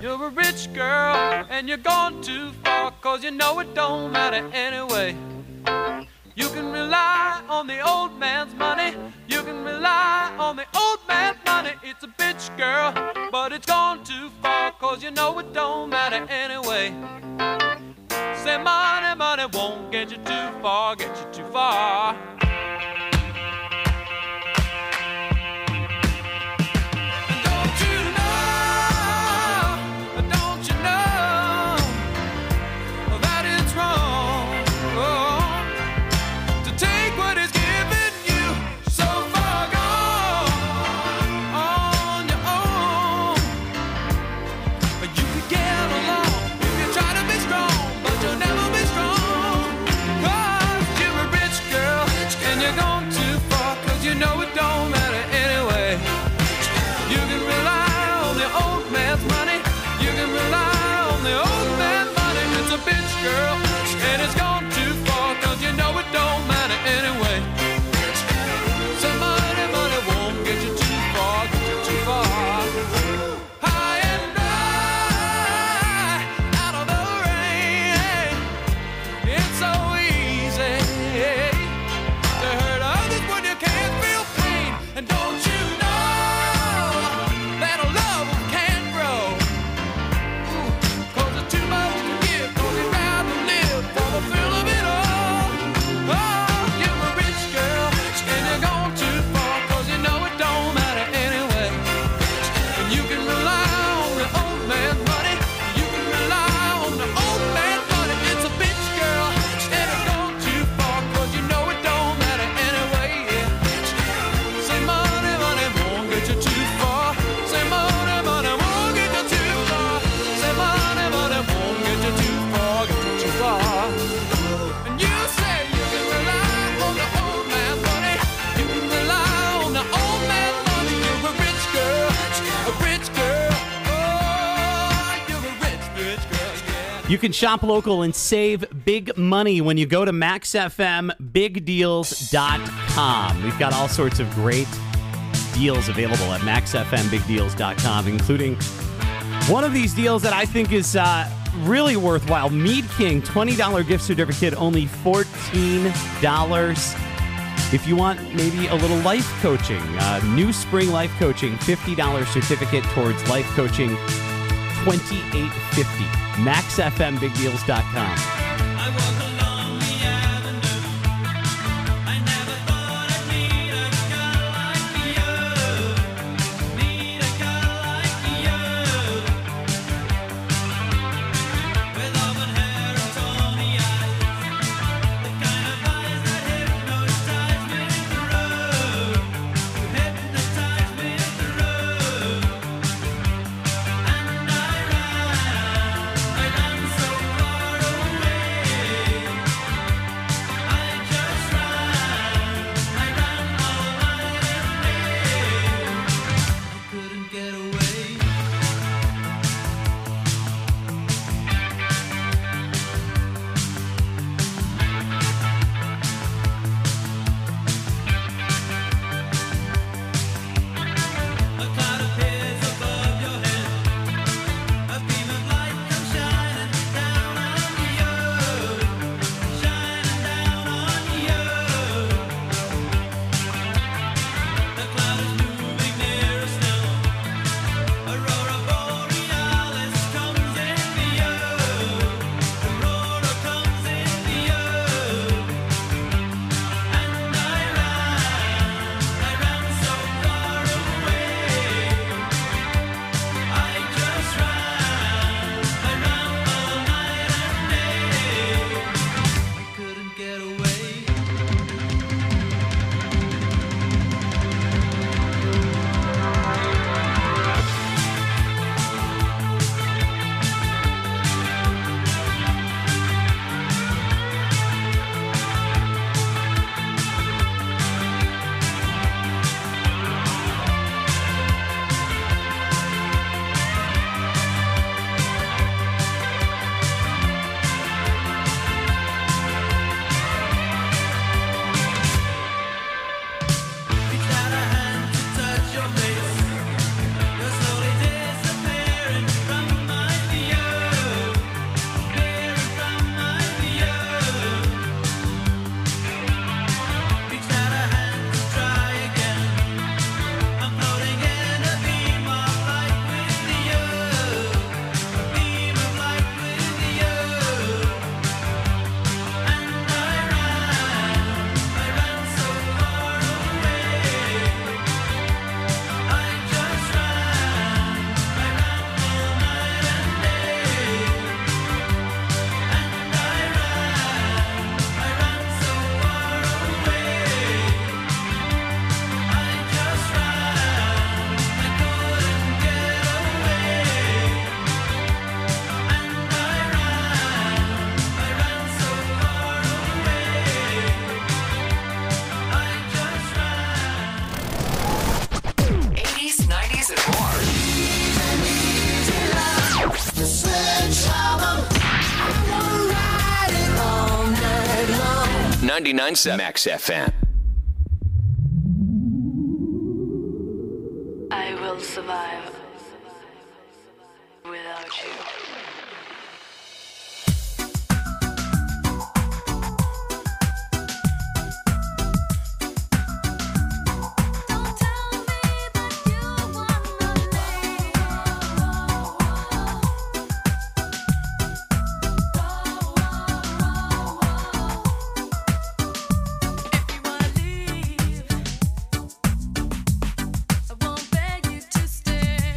You're a rich girl and you're gone too far, 'cause you know it don't matter anyway. You can rely on the old man's money. You can rely on the old man's money. It's a bitch, girl, but it's gone too far, 'cause you know it don't matter anyway. Say money, money won't get you too far, get you too far. Girl, and it's gone too far, 'cause you know it don't matter anyway. So money, money won't get you too far, get you too far. High and dry, out of the rain. It's so easy to hurt others when you can't feel pain. And don't you know that a love can't grow? 'Cause it's too much to give, 'cause it's for the thrill of it all. Oh, you're a rich girl, and you're gone too far, 'cause you know it don't matter anyway. And you can rely on the old man's money. You can rely on the old man's money. It's a bitch, girl, and it's gone too far, 'cause you know it don't matter anyway. Yeah. Say money, money won't get you too far. Say money, money won't get you too far. Say money, money won't get you too far, get you too far. And you say you can rely on the old man's money. You can rely on the old man's money. You're a rich girl, a rich girl. Oh, you're a rich, rich girl, yeah. You can shop local and save big money when you go to MaxFMBigDeals.com. We've got all sorts of great deals available at MaxFMBigDeals.com, including one of these deals that I think is really worthwhile. Mead King, $20 gift certificate, only $14. If you want maybe a little life coaching, New Spring Life Coaching, $50 certificate towards life coaching, $28.50. MaxFMBigDeals.com. I walk along the avenue. I never thought I'd meet a girl like you. Meet a girl like you. With auburn hair and tawny eyes. The kind of eyes that hypnotize me through. You hypnotize me through. And I ran so far away. 99.7 Max FM. I will survive without you. Don't tell me that you wanna leave. If you wanna leave, I won't beg you to stay.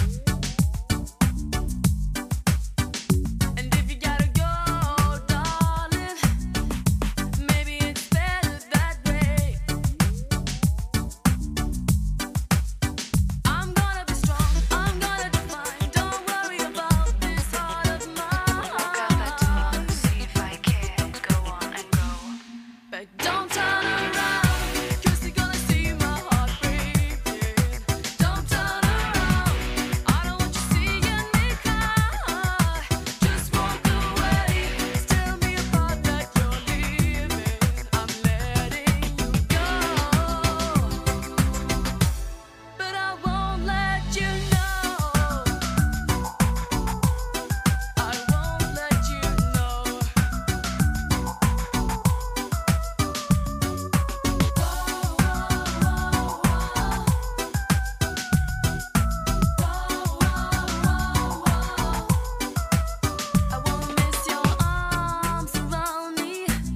And if you gotta go, darling, maybe it's better that way. I'm gonna be strong, I'm gonna define. Don't worry about this heart of mine. Walk out that door, see if I can go on and go. But don't turn around, 'cause you're gonna see my heart breaking. Don't turn around, I don't want you seeing me cry. Just walk away, tell me about that you're leaving. I'm letting you go, but I won't let you know. I won't let you know. I wanna miss your arms around me,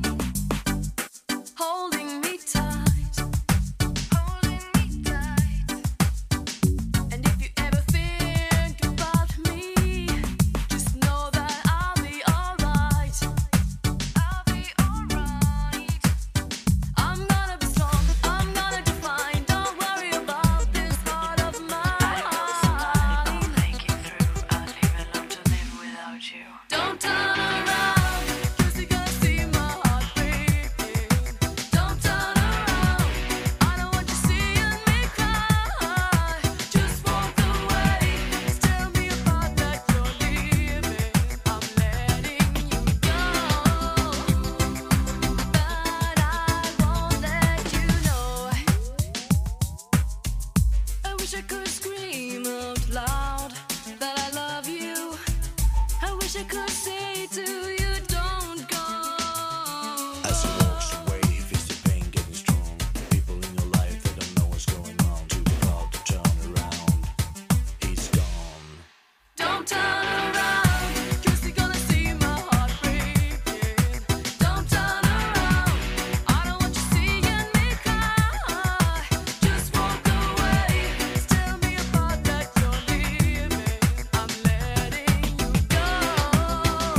holding me tight, holding me tight. And if you ever think about me, just know that I'll be alright. I'll be alright. I'm gonna be strong, I'm gonna define. Don't worry about this heart of mine. I will survive, I'll make it through. I'll leave alone to live without you. Don't turn around, 'cause you're gonna see my heart breaking. Don't turn around, I don't want you seeing me cry. Just walk away, tell me about that you're leaving. I'm letting you go, but I won't let you know. I wish I could scream out loud that I love you. I wish I could say to you, don't go. As he walks away, he feels the pain getting strong. People in your life, they don't know what's going on. Too proud to turn around. He's gone. Don't turn around, 'cause you're gonna see my heart breaking. Don't turn around, I don't want you seeing me cry. Just walk away, tell me about that you're leaving. I'm letting you go,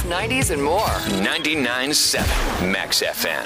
90s, and more. 99.7 Max FM.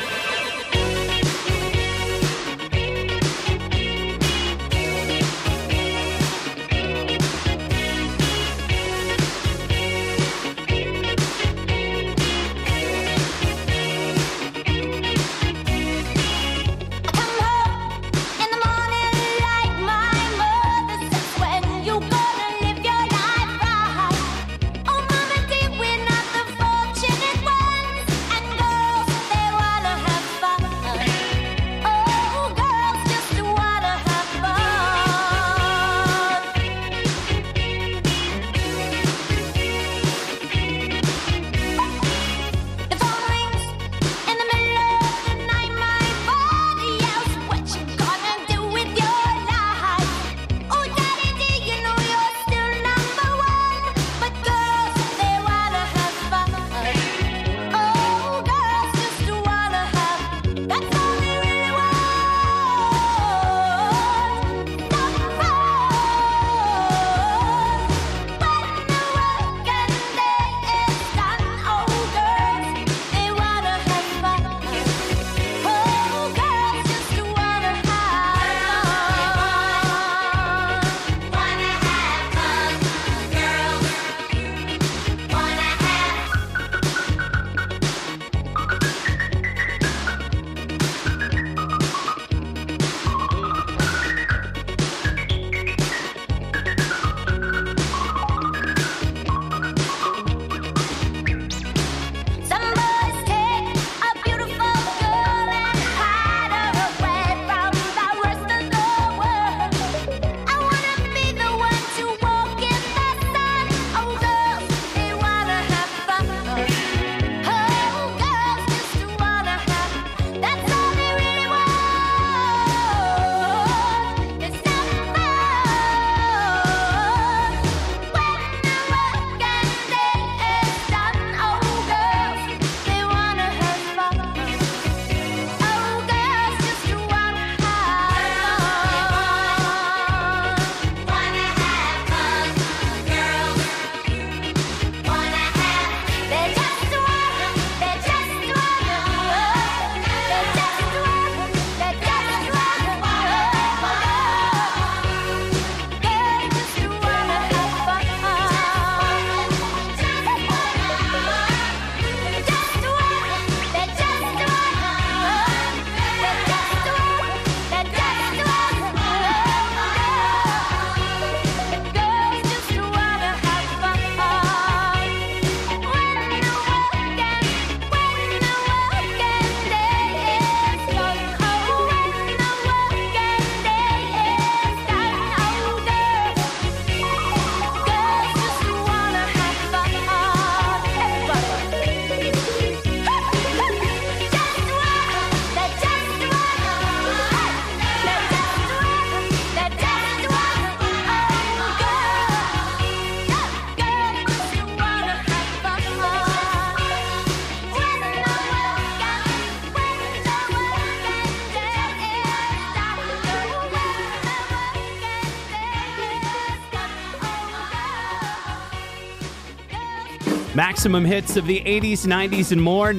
Maximum hits of the 80s, 90s, and more.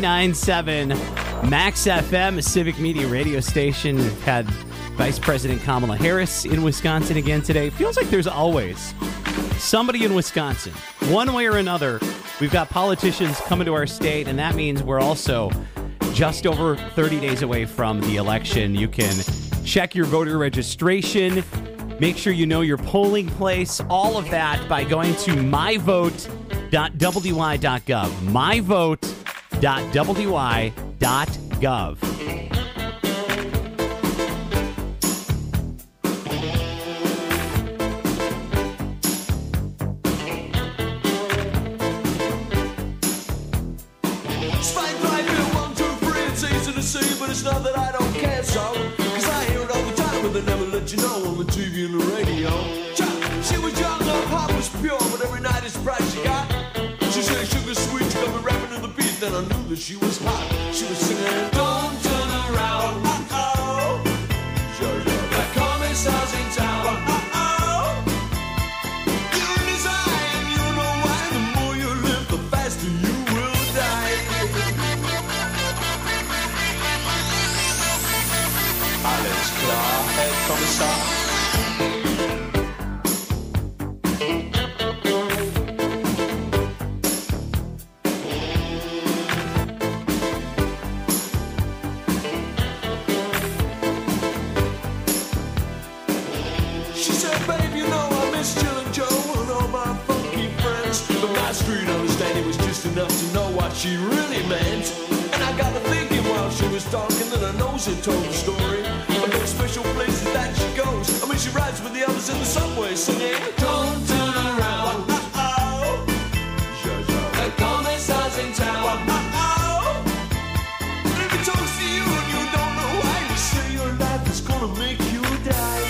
99.7 Max FM, a civic media radio station. We've had Vice President Kamala Harris in Wisconsin again today. Feels like there's always somebody in Wisconsin. One way or another, we've got politicians coming to our state, and that means we're also just over 30 days away from the election. You can check your voter registration, make sure you know your polling place, all of that by going to myvote.wi.gov. myvote.wi.gov. Spike right here, 1, 2, 3, it's easy to see, but it's not that I don't care so. Cause I hear it all the time, but they never let you know on the TV and the radio. She was young, her heart was pure, but every night it's bright she got. She said sugar sweet, she got me rapping to the beat, then I knew that she was hot. She was singing, don't turn around, uh-oh. The commissar's in town, uh-oh. You're in his eye, and you know why. The more you live, the faster you commissar. She said, babe, you know I miss Jill and Joe and all my funky friends. But my street understanding was just enough to know what she really meant. And I got to thinking while she was talking that her nose had told the story of those special places that she goes. I mean, she rides with the others in the subway singing, don't turn around. Uh-oh. The commissar's in town. Uh-oh. And if he talks to you and you don't know why, you say your life is gonna make you die.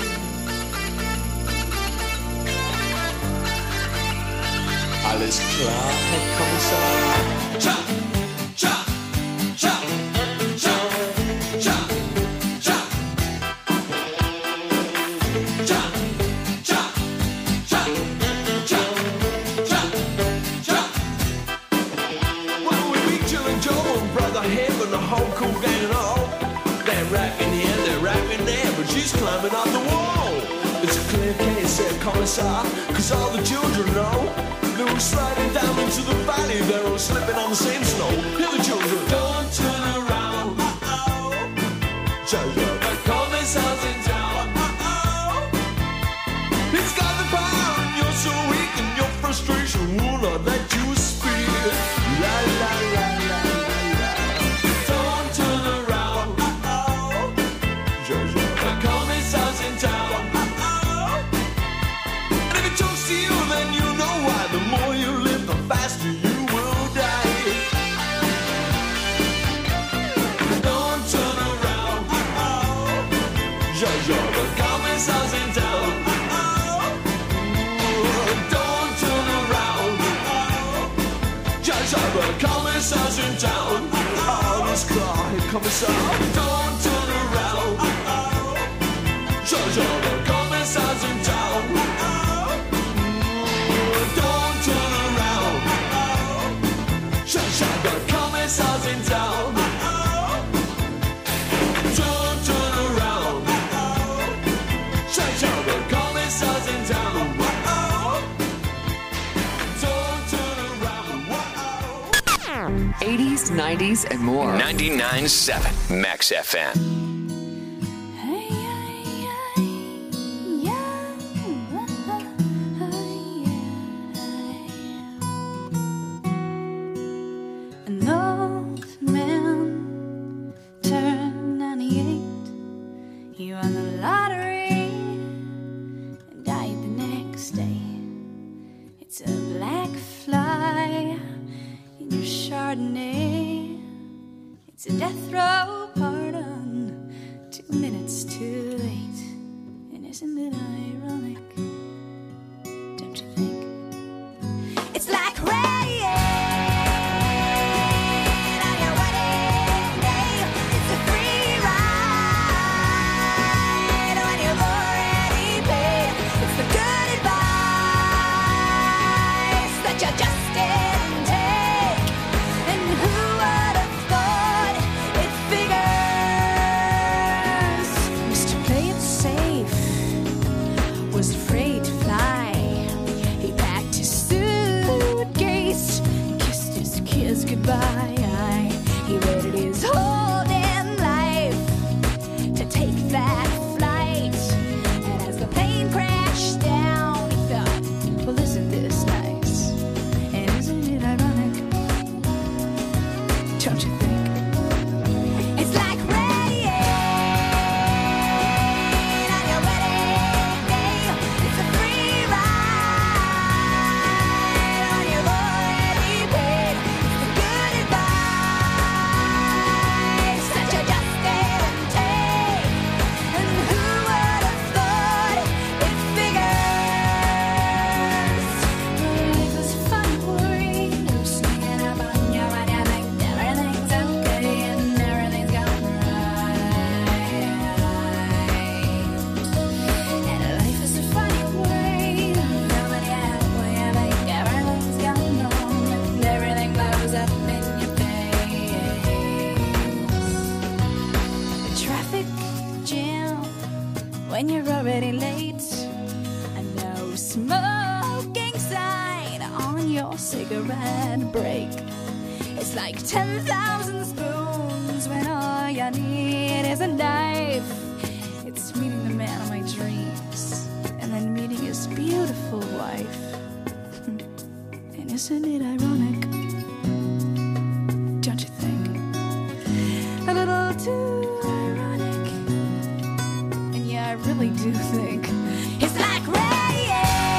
Alles klar, Herr Kommissar. Cha, cha, cha, cha, cha, cha. Cha, cha, cha, cha, cha, cha. Well, we meet Jill and Joe and Brother Hib and the whole cool gang and all. They're rapping here, they're rapping there, but she's climbing up the wall. It's a clear case, Herr Kommissar, 'cause all the children know. They were sliding down into the valley, they're all slipping on the same snow. Hear the children, don't turn around. Uh-oh. Jojo, the commissar's in town. Uh-oh. He's got the power and you're so weak and your frustration will not let you speak. La la la la la la. Don't turn around. Uh-oh. Jojo, the commissar's in town. Uh-oh. And if he talks to you, then you know why. The more you live, the faster you will die. Don't turn around. Uh-oh. Jojo, the commissar's in town. Uh-oh. Don't turn around. Uh-oh. Jojo, the commissar's in town. Oh, this car, Herr Kommissar. Don't turn around. Uh-oh. Jojo, the commissar's in town. Uh-oh. Don't turn around. Shut the commissar's in town. Don't turn around. Shut the commissar's in town. Don't turn around. 80s, 90s, and more. 99.7 Max FM. An old man turned 98. He won the lottery and died the next day. It's a black fly in your Chardonnay. It's a death row pardon, 2 minutes too late. And isn't it ironic? Don't you think? It's like rain on your wedding day. It's a free ride when you've already paid. It's the good advice that you just didn't take. And who would have thought it figures? Mr. Play It Safe was afraid already late. And no smoking sign on your cigarette break. It's like 10,000 spoons when all you need is a knife. It's meeting the man of my dreams and then meeting his beautiful wife. And isn't it ironic? Don't you think? A little too ironic. And yeah, I really do think it's like rain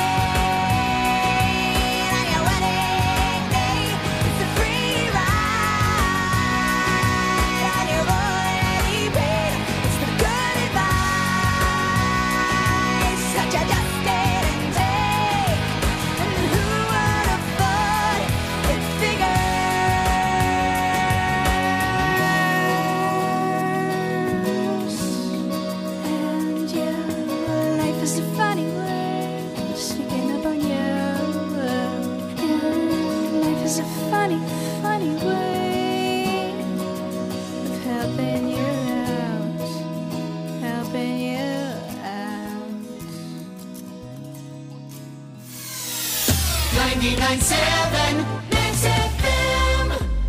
on your wedding day. It's a free ride on your already paid. It's the good advice that you just didn't take. And who would have thought it figures? And yeah, life is a funny way, sneaking up on you. Yeah, life is a funny, funny way of helping you out, helping you out. 99.7 Max FM.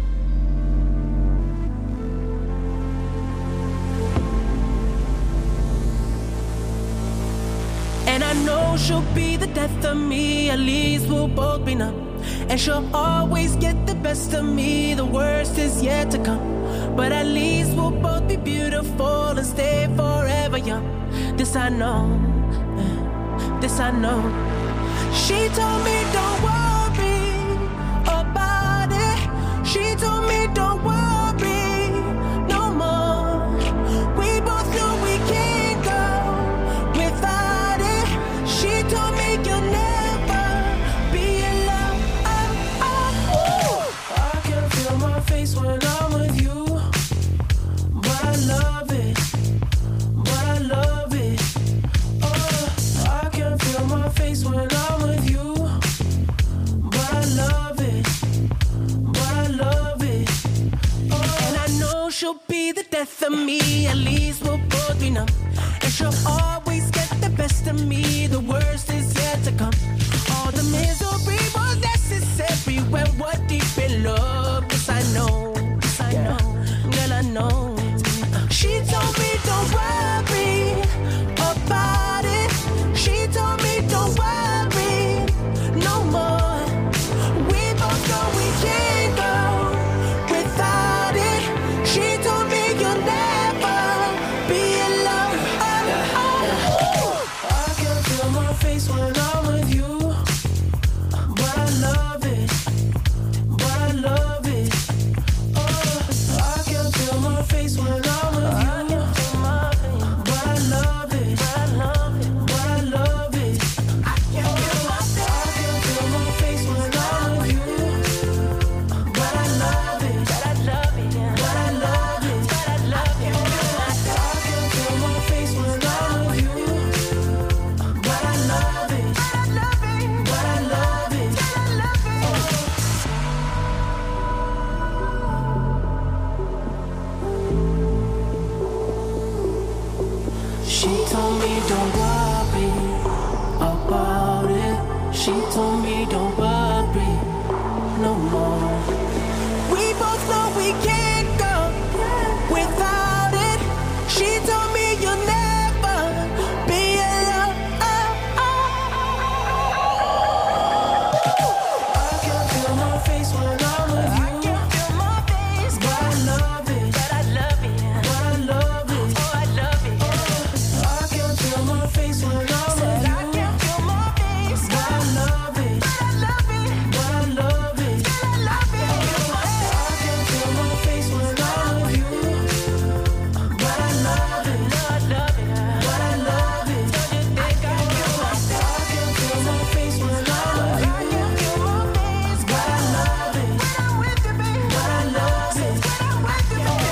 And I know she'll be the death of me, at least we'll both be numb. And she'll always get the best of me, the worst is yet to come. But at least we'll both be beautiful and stay forever young. This I know, this I know. She told me don't worry about it. She told me don't worry no more. We both know we can't go without it. She told me you'll never be alone. I can feel my face when I'm with you, but I love it, but I love it. I can feel my face when I'm with you, but I love it, but I love it. And I know she'll be the death of me, at least we'll both be numb. And she'll always get the best of me, the worst is yet to come. All the misery was necessary when we're deep in love. Yes, I know, girl, I know. She told me don't worry about it. She told me don't worry no more. We both know we can't go without it. She told me you'll never be alone. I can feel my face when I'm with you, but I love it, but I love it. I can feel my face when I'm with you, but I love it, but I love it, but I love it. I can feel my face when I'm with you, but I love it, but I love it, but I love it, but I love it. I can feel my face when I'm with you, but I love it, but I love it, but I love it, but I love it. She told me don't worry about it. She told me don't worry no more. We both know we can't go without it. She told me you'll never be alone. I can feel my face when I'm with you. I can feel my face, but I love it, but I love it, but I love it. Oh, I love it. I can feel my face when I'm with you. I can feel my face, but I love it, but I love it, but I love it, but I love it. I can feel my face when I'm with you, but I love it, but I love it, but I love it. Don't you think I can feel my face when I'm with you? I can feel my face, but I love it, when I'm with you, baby, but I love it, when I'm with you, baby.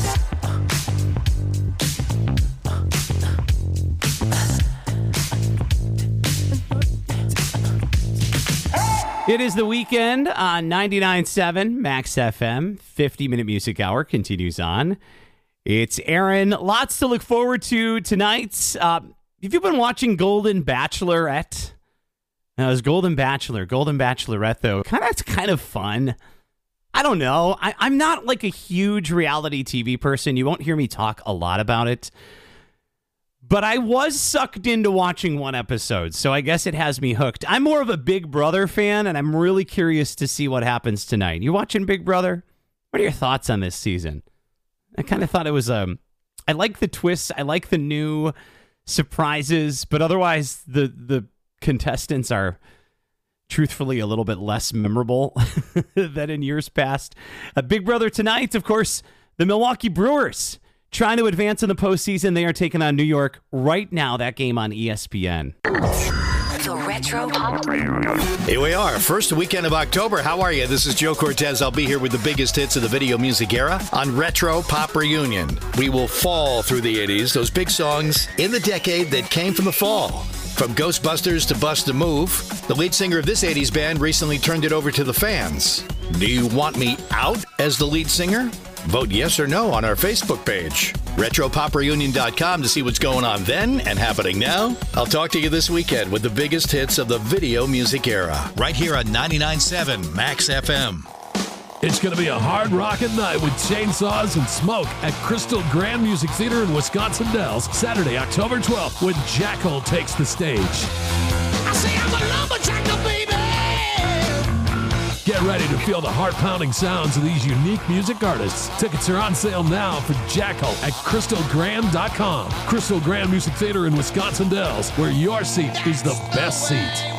It is the weekend on 99.7 Max FM. 50-minute music hour continues on. It's Aaron. Lots to look forward to tonight. Have you been watching Golden Bachelorette? No, it was Golden Bachelor. Golden Bachelorette, though, it's kind of fun. I don't know. I'm not like a huge reality TV person. You won't hear me talk a lot about it. But I was sucked into watching one episode, so I guess it has me hooked. I'm more of a Big Brother fan, and I'm really curious to see what happens tonight. You watching Big Brother? What are your thoughts on this season? I kind of thought it was I like the twists. I like the new surprises, but otherwise the contestants are truthfully a little bit less memorable than in years past. Big Brother tonight, of course, the Milwaukee Brewers trying to advance in the postseason. They are taking on New York right now. That game on ESPN. The Retro Pop Reunion. Here we are, first weekend of October. How are you? This is Joe Cortez. I'll be here with the biggest hits of the video music era on Retro Pop Reunion. We will fall through the 80s, those big songs in the decade that came from the fall. From Ghostbusters to Bust a Move, the lead singer of this 80s band recently turned it over to the fans. Do you want me out as the lead singer? Vote yes or no on our Facebook page. RetroPopReunion.com to see what's going on then and happening now. I'll talk to you this weekend with the biggest hits of the video music era. Right here on 99.7 Max FM. It's going to be a hard rockin' night with chainsaws and smoke at Crystal Grand Music Theater in Wisconsin Dells, Saturday, October 12th, when Jackal takes the stage. I say I'm a lumberjacker, baby. Get ready to feel the heart-pounding sounds of these unique music artists. Tickets are on sale now for Jackal at crystalgrand.com. Crystal Grand Music Theater in Wisconsin Dells, where your seat is the best seat.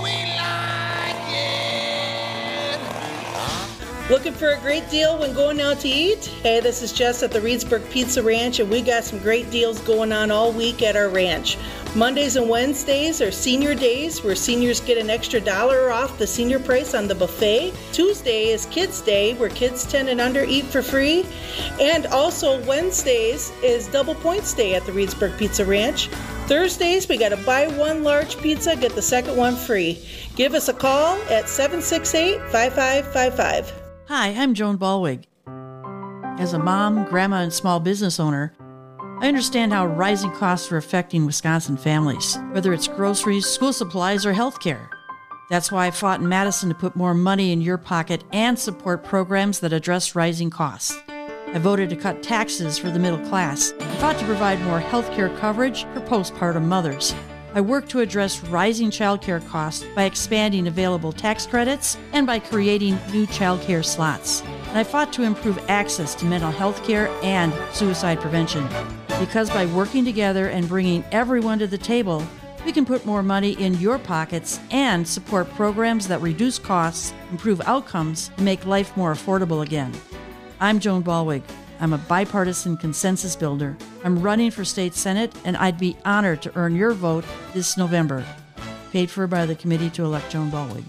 Looking for a great deal when going out to eat? Hey, this is Jess at the Reedsburg Pizza Ranch, and we got some great deals going on all week at our ranch. Mondays and Wednesdays are senior days, where seniors get an extra $1 off the senior price on the buffet. Tuesday is Kids Day, where kids 10 and under eat for free. And also Wednesdays is Double Points Day at the Reedsburg Pizza Ranch. Thursdays, we got a buy one large pizza, get the second one free. Give us a call at 768-5555. Hi, I'm Joan Ballwig. As a mom, grandma, and small business owner, I understand how rising costs are affecting Wisconsin families, whether it's groceries, school supplies, or healthcare. That's why I fought in Madison to put more money in your pocket and support programs that address rising costs. I voted to cut taxes for the middle class. I fought to provide more healthcare coverage for postpartum mothers. I work to address rising childcare costs by expanding available tax credits and by creating new childcare slots. And I fought to improve access to mental health care and suicide prevention. Because by working together and bringing everyone to the table, we can put more money in your pockets and support programs that reduce costs, improve outcomes, and make life more affordable again. I'm Joan Ballwig. I'm a bipartisan consensus builder. I'm running for state senate, and I'd be honored to earn your vote this November. Paid for by the Committee to Elect Joan Ballwig.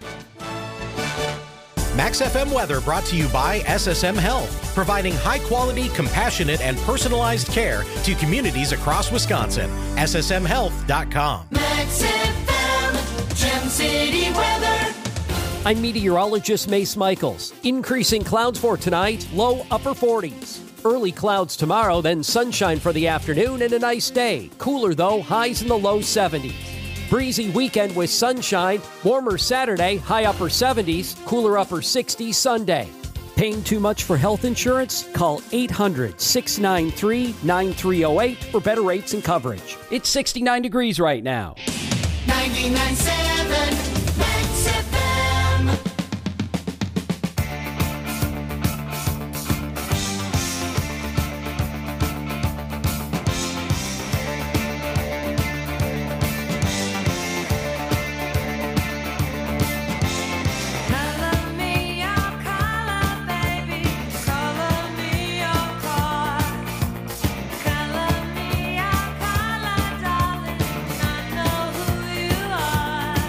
Max FM weather brought to you by SSM Health, providing high-quality, compassionate, and personalized care to communities across Wisconsin. SSMHealth.com. Max FM, Gem City weather. I'm meteorologist Mace Michaels. Increasing clouds for tonight, low upper 40s. Early clouds tomorrow, then sunshine for the afternoon and a nice day. Cooler though, highs in the low 70s. Breezy weekend with sunshine, warmer Saturday, high upper 70s, cooler upper 60s Sunday. Paying too much for health insurance? Call 800-693-9308 for better rates and coverage. It's 69 degrees right now. 99.7 Max FM. Color me, darling, I know who you are.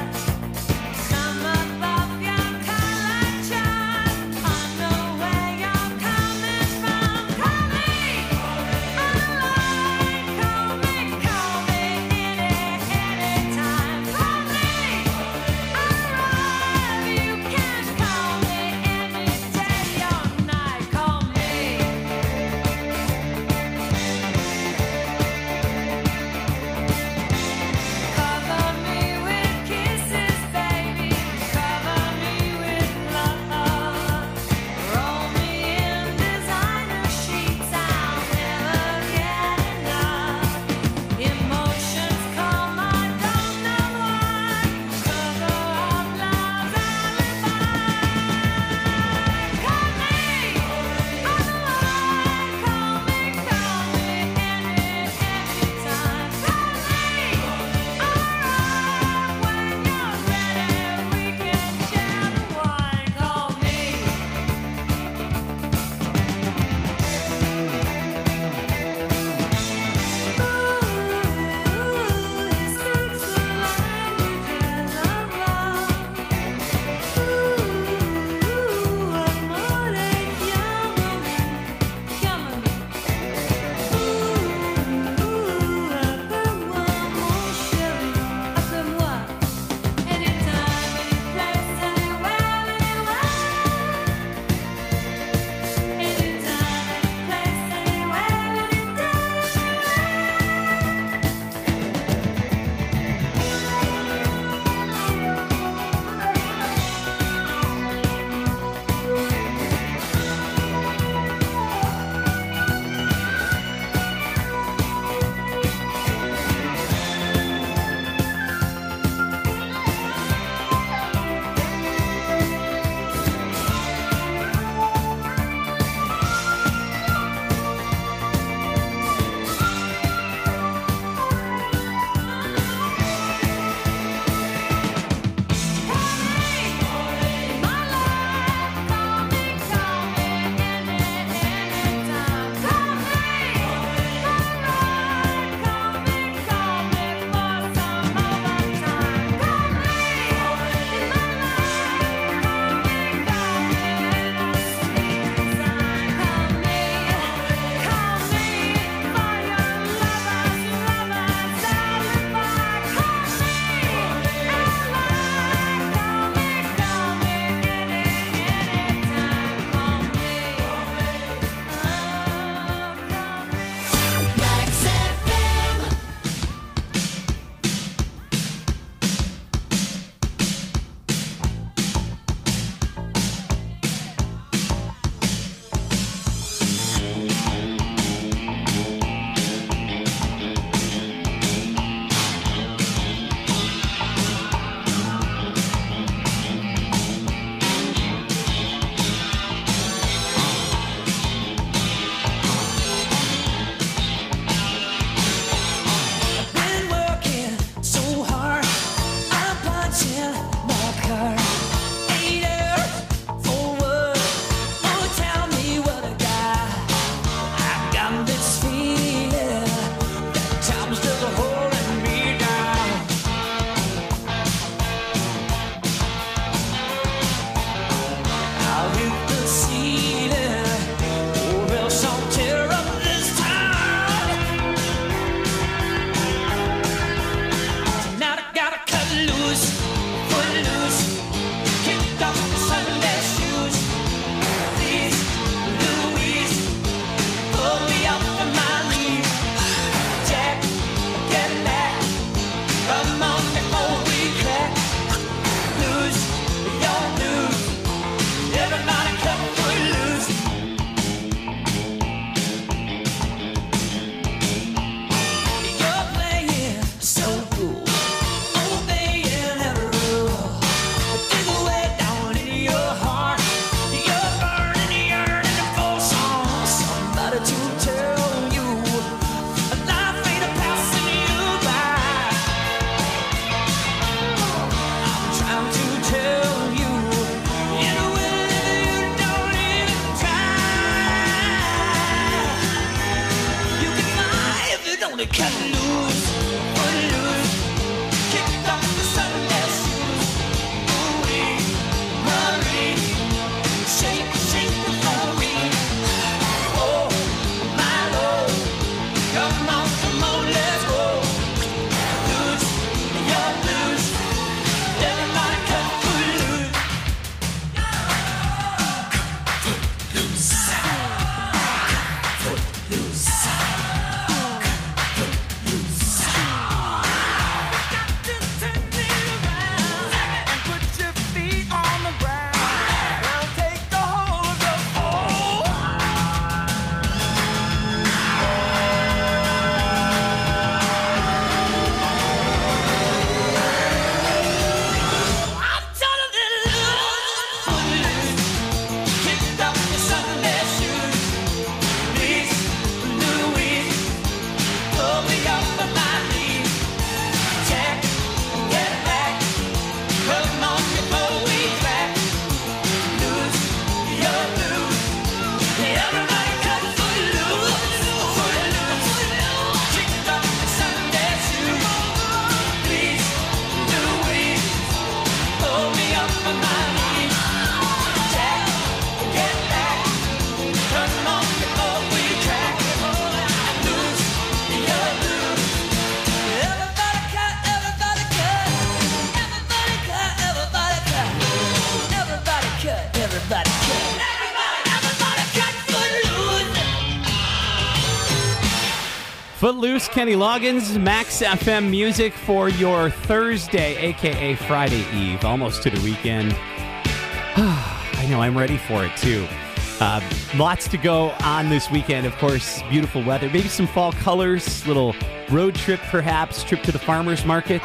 cut loose, footloose, kicked off the Sunday shoes. Ooh-wee, Marie, shake, shake the Marie. Oh, my Lord, come on, let's go. Loose, you're loose, everybody cut footloose. Footloose, Kenny Loggins, Max FM music for your Thursday, a.k.a. Friday Eve, almost to the weekend. I know, I'm ready for it, too. Lots to go on this weekend, of course. Beautiful weather, maybe some fall colors, little road trip, perhaps, trip to the farmer's market.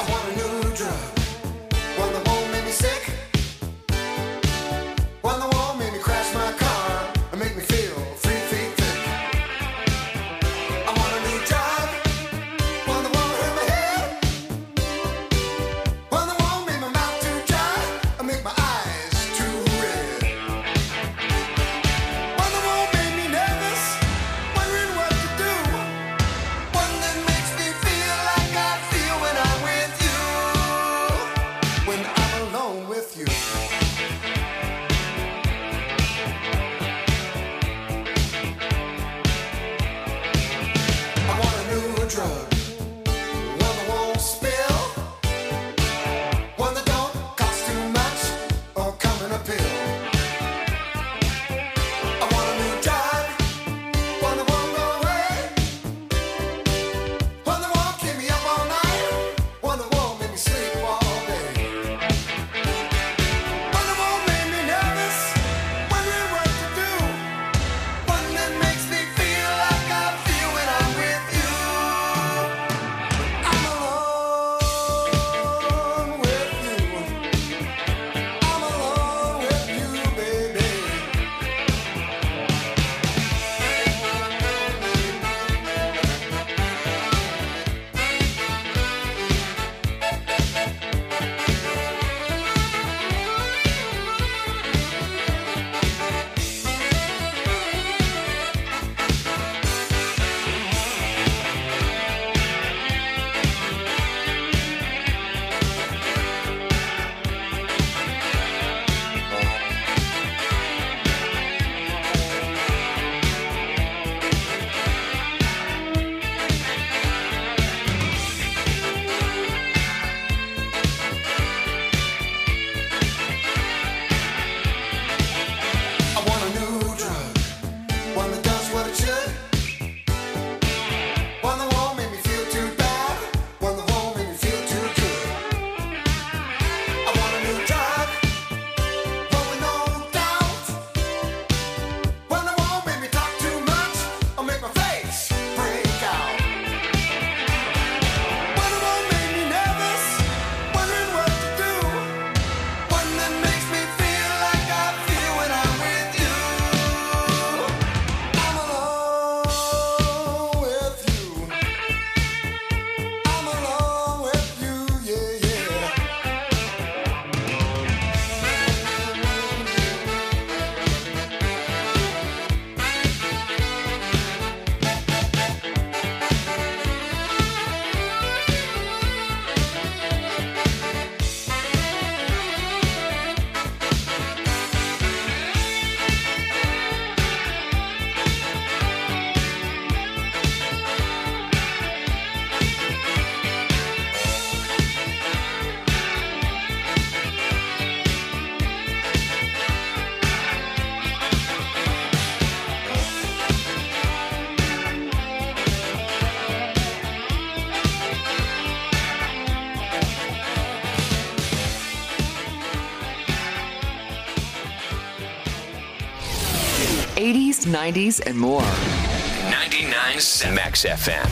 80s, 90s, and more. 99.7 Max FM.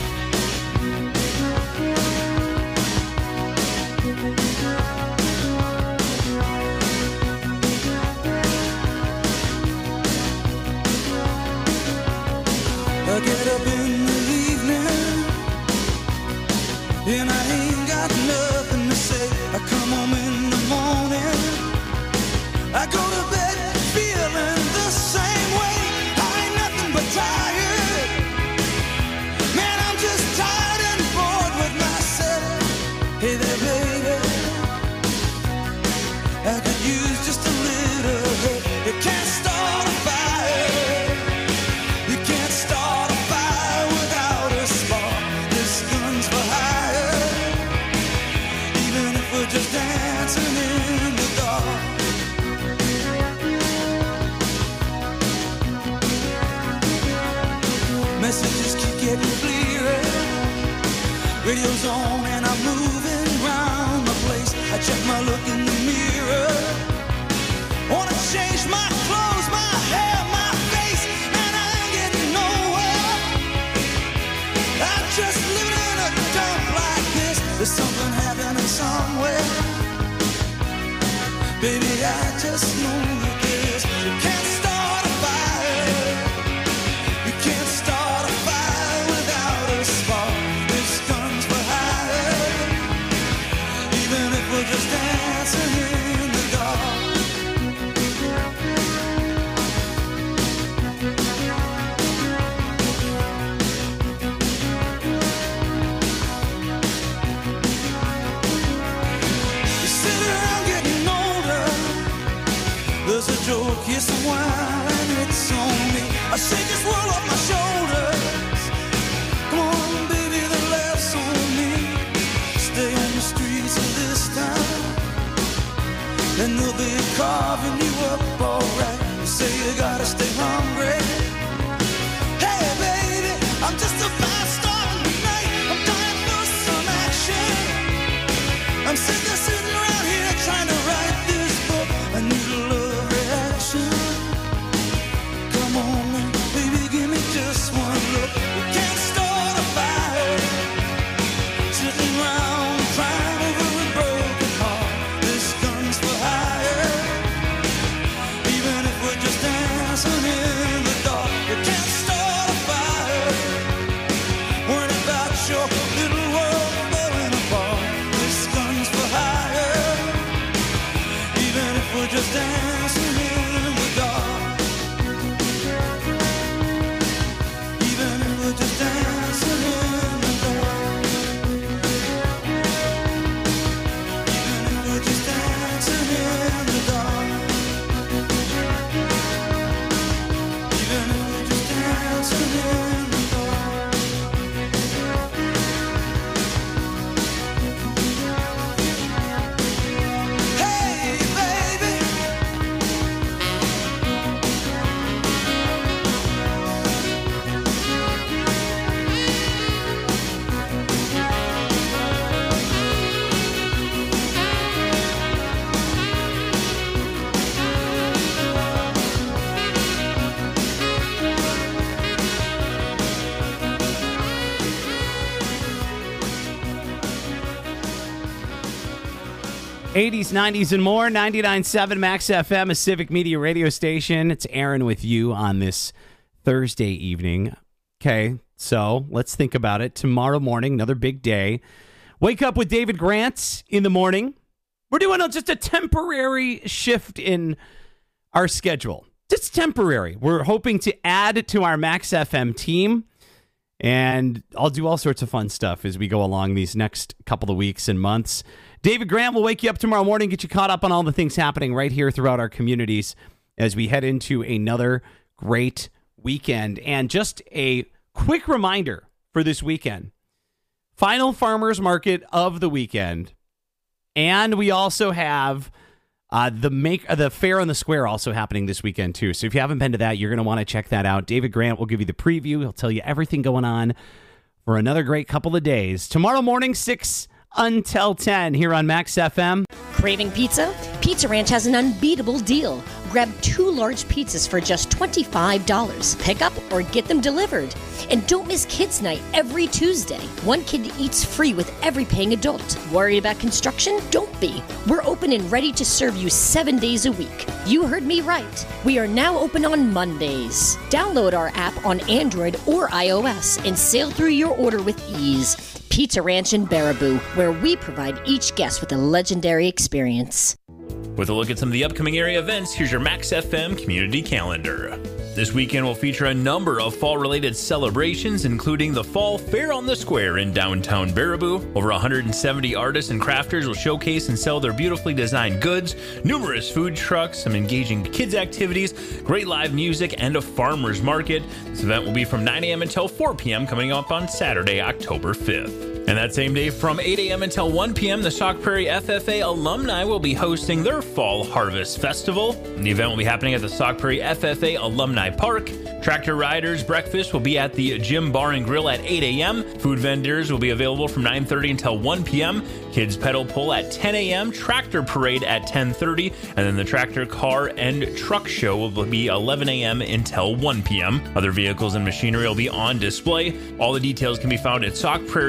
I get up in the evening and I ain't got nothing to say. I come home in the morning, I go to bed feeling the same way. I ain't nothing but tired. Man, I'm just tired and bored with myself. Hey there, baby, I could use just a little help. You can't start a fire. You can't start a fire without a spark. This gun's for hire. Even if we're just dancing in the dark. Messages keep getting clearer. Radio's on and I'm moving around the place. I check my look in the mirror. Wanna change my clothes, my hair, my face, and I ain't getting nowhere. I'm just living in a dump like this. There's something happening somewhere. Baby, I just know that this. You can't start a fire. You can't start a fire without a spark. This gun's for hire. Even if we're just dancing in the dark. You sit around getting older. There's a joke, yes, a wine, it's on me. I shake this world off my shoulders. Come on, baby, the laughs on me. Stay on the streets of this town, and they'll be carving you up alright. You say you gotta stay hungry. Hey, baby, I'm just a fast star tonight. I'm dying for some action. I'm sitting around here trying to write this book. I need a love reaction. Come on, baby, give me just one look. We can't start a fire. Sitting around crying over a broken heart. This gun's for hire. Even if we're just dancing in the dark. We can't start a fire. Worrying about your little world falling apart. This gun's for hire. Even if we're just dancing in the dark. Even if we're just dancing in the dark. Even if we're just dancing in the dark. Even if we're just dancing in the dark. Hey, baby. '80s, '90s, and more. 99.7 Max FM, a Civic Media radio station. It's Aaron with you on this Thursday evening. Okay, so let's think about it. Tomorrow morning, another big day. Wake up with David Grant in the morning. We're doing just a temporary shift in our schedule. Just temporary. We're hoping to add to our Max FM team, and I'll do all sorts of fun stuff as we go along these next couple of weeks and months. David Grant will wake you up tomorrow morning, get you caught up on all the things happening right here throughout our communities as we head into another great weekend. And just a quick reminder for this weekend, final farmers market of the weekend. And we also have the Fair on the Square also happening this weekend too. So if you haven't been to that, you're going to want to check that out. David Grant will give you the preview. He'll tell you everything going on for another great couple of days. Tomorrow morning, 6 until 10 here on Max FM. Craving pizza? Pizza Ranch has an unbeatable deal. Grab 2 large pizzas for just $25. Pick up or get them delivered. And don't miss Kids Night every Tuesday. One kid eats free with every paying adult. Worried about construction? Don't be. We're open and ready to serve you 7 days a week. You heard me right. We are now open on Mondays. Download our app on Android or iOS and sail through your order with ease. Pizza Ranch in Baraboo, where we provide each guest with a legendary experience. With a look at some of the upcoming area events, here's your Max FM community calendar. This weekend will feature a number of fall-related celebrations, including the Fall Fair on the Square in downtown Baraboo. Over 170 artists and crafters will showcase and sell their beautifully designed goods, numerous food trucks, some engaging kids activities, great live music, and a farmer's market. This event will be from 9 a.m. until 4 p.m. coming up on Saturday, October 5th. And that same day from 8 a.m. until 1 p.m., the Sauk Prairie FFA alumni will be hosting their Fall Harvest Festival. The event will be happening at the Sauk Prairie FFA Alumni Park. Tractor Riders Breakfast will be at the Gym Bar and Grill at 8 a.m. Food vendors will be available from 9:30 until 1 p.m. Kids Pedal Pull at 10 a.m. Tractor Parade at 10:30. And then the Tractor Car and Truck Show will be 11 a.m. until 1 p.m. Other vehicles and machinery will be on display. All the details can be found at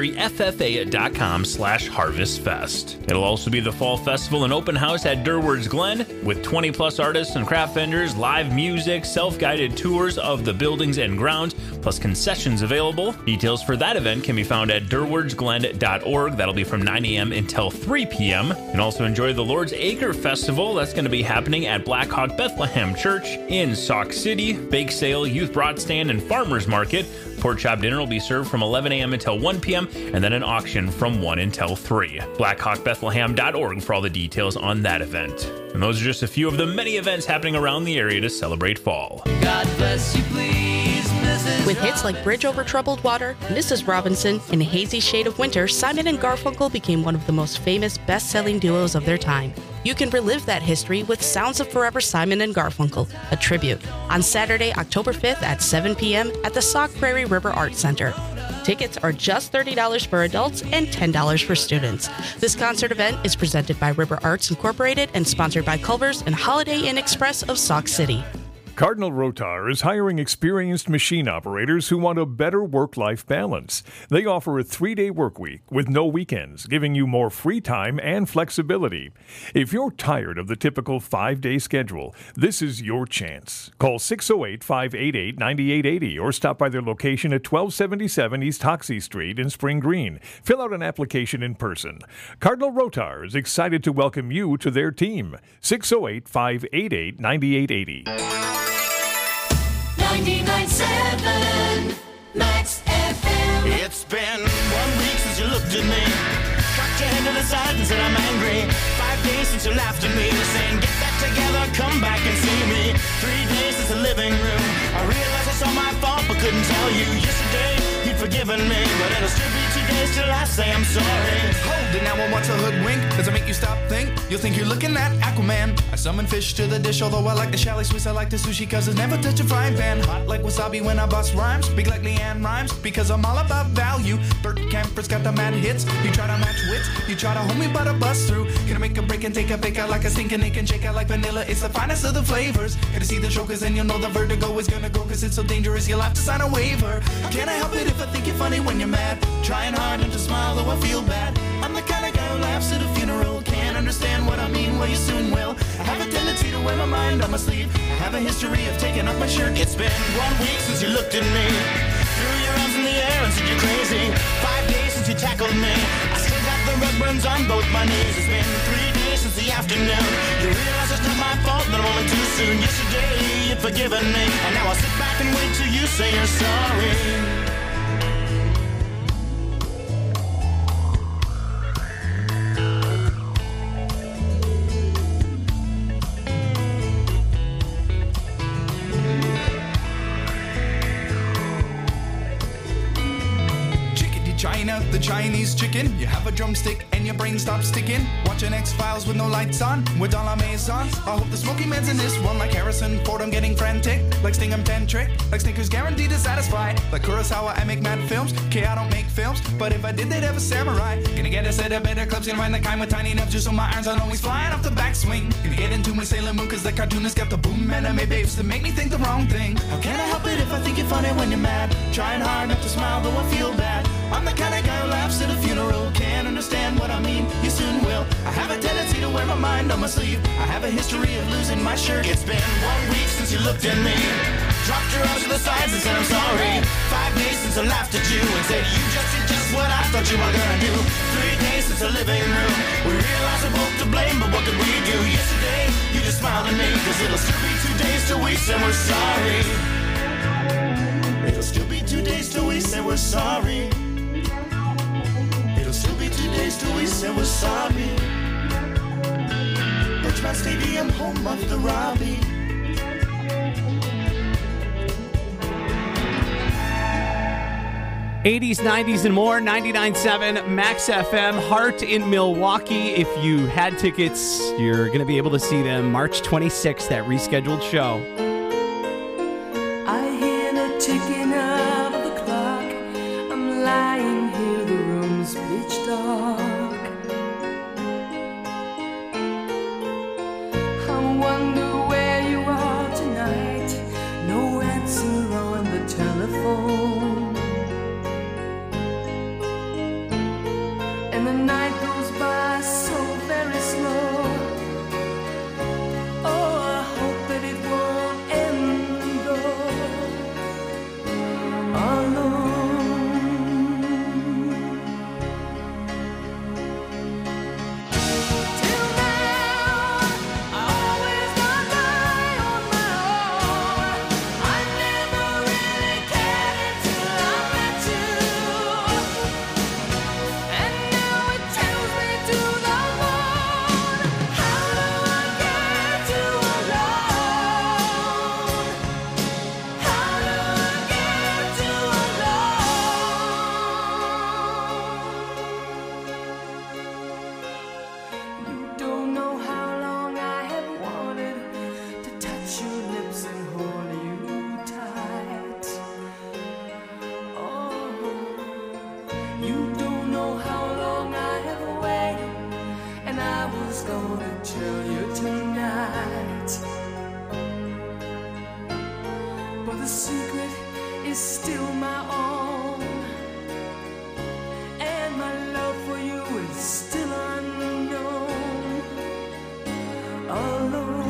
saukprairieffa.com/harvestfest. It'll also be the Fall Festival and Open House at Durward's Glen with 20-plus artists and craft vendors, live music, self-guided tours of the buildings and grounds, plus concessions available. Details for that event can be found at durwardsglen.org. That'll be from 9 a.m. until 3 p.m. And also enjoy the Lord's Acre Festival. That's going to be happening at Black Hawk Bethlehem Church in Sauk City. Bake sale, youth broad stand, and farmers market. Pork chop dinner will be served from 11 a.m. until 1 p.m. and then an auction from 1 until 3. BlackhawkBethlehem.org for all the details on that event. And those are just a few of the many events happening around the area to celebrate fall. God bless you, please, Mrs. With hits like Bridge Over Troubled Water, Mrs. Robinson, and Hazy Shade of Winter, Simon and Garfunkel became one of the most famous best-selling duos of their time. You can relive that history with Sounds of Forever Simon and Garfunkel, a tribute, on Saturday, October 5th at 7 p.m. at the Sauk Prairie River Arts Center. Tickets are just $30 for adults and $10 for students. This concert event is presented by River Arts Incorporated and sponsored by Culver's and Holiday Inn Express of Sauk City. Cardinal Rotar is hiring experienced machine operators who want a better work-life balance. They offer a 3-day work week with no weekends, giving you more free time and flexibility. If you're tired of the typical 5-day schedule, this is your chance. Call 608-588-9880 or stop by their location at 1277 East Hoxie Street in Spring Green. Fill out an application in person. Cardinal Rotar is excited to welcome you to their team. 608-588-9880. 99.7 Max FM. It's been 1 week since you looked at me, cocked your head to the side and said I'm angry. 5 days since you laughed at me, saying get that together, come back and see me. 3 days since the living room, I realized it's all my fault but couldn't tell you. Yesterday you'd forgiven me, but it'll still be 2 days till I say I'm sorry. Hold it now, I want to hoodwink. Does it make you stop, think? You'll think you're looking at Aquaman. I summon fish to the dish, although I like the chalet Swiss, I like the sushi, cause it's never touch a frying pan. Hot like wasabi when I bust rhymes, big like Leanne rhymes, because I'm all about value. Bert Camper's got the mad hits, you try to match wits, you try to hold me but I bust through. Gonna make a break and take a bake out like a stinking ink and shake out like vanilla, it's the finest of the flavors. Gotta see the show cause then you'll know the vertigo is gonna go, cause it's so dangerous you'll have to sign a waiver. Can't I help it if I think you're funny when you're mad? Trying hard not to smile though I feel bad. I'm the kind of guy who laughs at a funeral. Can't understand what I mean, well you soon will. I have a tendency to wear my mind on my sleeve. I have a history of taking off my shirt. It's been 1 week since you looked at me, threw your arms in the air and said you're crazy. 5 days since you tackled me, I still got the rug burns on both my knees. It's been 3 days since the afternoon, you realize it's not my fault, but I'm only too soon. Yesterday you'd forgiven me, and now I'll sit back and wait till you say you're sorry. China out the Chinese chicken. You have a drumstick and your brain stops sticking. Watching X-Files with no lights on, with all our maisons. I hope the smoky man's in this one, like Harrison Ford, I'm getting frantic. Like Sting, I'm tantric. Like Snickers, guaranteed to satisfy. Like Kurosawa, I make mad films. Okay, I don't make films, but if I did, they'd have a samurai. Gonna get a set of better clubs, gonna find the kind with tiny nubs, just so my irons aren't always flying off the backswing. Gonna get into my Sailor Moon, cause the cartoonist got the boom anime babes that make me think the wrong thing. How can I help it if I think you're funny when you're mad? Trying hard not to smile, though I feel bad. I'm the kind of guy who laughs at a funeral. Can't understand what I mean, you soon will. I have a tendency to wear my mind on my sleeve. I have a history of losing my shirt. It's been 1 week since you looked at me. Dropped your arms to the sides and said I'm sorry. 5 days since I laughed at you and said you just did just what I thought you were gonna do. 3 days since the living room. We realized we're both to blame, but what could we do? Yesterday, you just smiled at me, cause it'll still be 2 days till we say we're sorry. It'll still be 2 days till we say we're sorry. It'll still be 2 days till we say we're sorry. Bridgman Stadium, home of the Robbie. '80s, '90s, and more. 99.7 Max FM. Heart in Milwaukee. If you had tickets, you're going to be able to see them March 26th, that rescheduled show. I hear the ticking of the clock. I'm lying here, the room's pitch dark. I wonder where you are tonight. No answer on the telephone. And the night goes by so very slow. Oh, I hope that it won't end though. Alone. Till now, I always got by on my own. I never really cared until I met you. And now it tells me to the moon. How do I get to alone? How do I get to alone? You don't know how long I have wanted to touch your lips and hold you tight. Oh, you don't know how long I have waited, and I was gonna tell you tonight. But the secret is still my own, and my love for you is still unknown. Alone.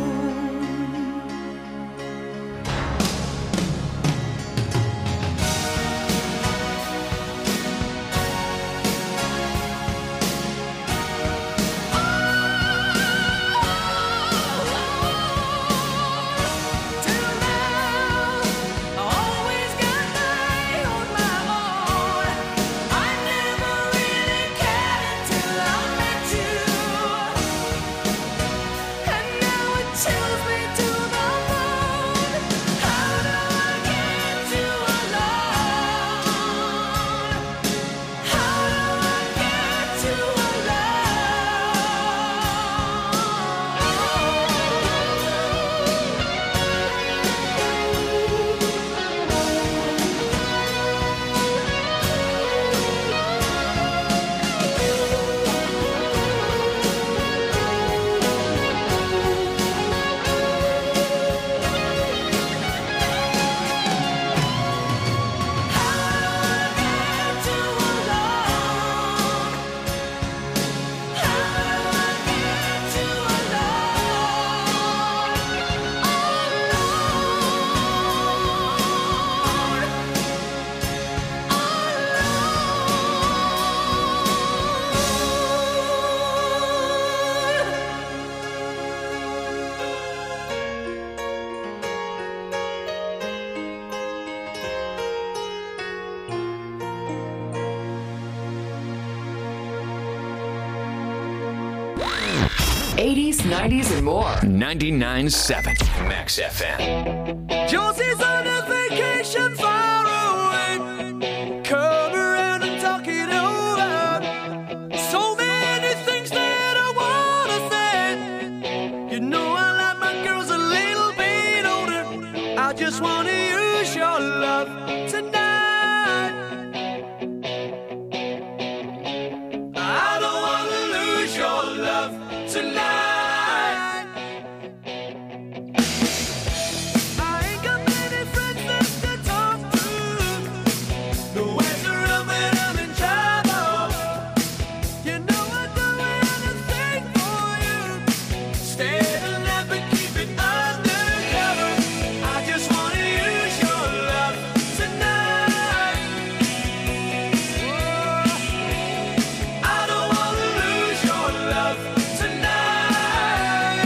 '80s, '90s, and more. 99.7 Max FM. Josie's on a vacation far away. Come around and talk it over. I just wanna use your love tonight. I don't wanna lose your love tonight. I ain't got many friends left to talk to. Nowhere to run when I'm in trouble. You know I'd do anything for you. Stay alive but keep it undercover. I just wanna use your love tonight. I don't wanna lose your love tonight.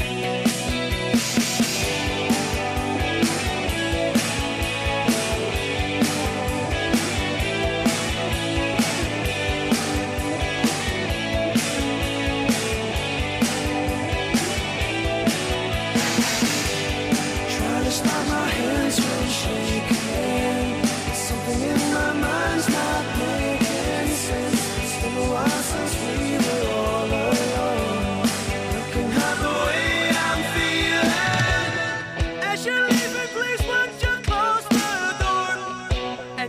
Trying to stop my hands from shaking. Something in my mind's not making sense. It's been a while since we were all alone. You can have the way I'm feeling. As you're leaving, please would you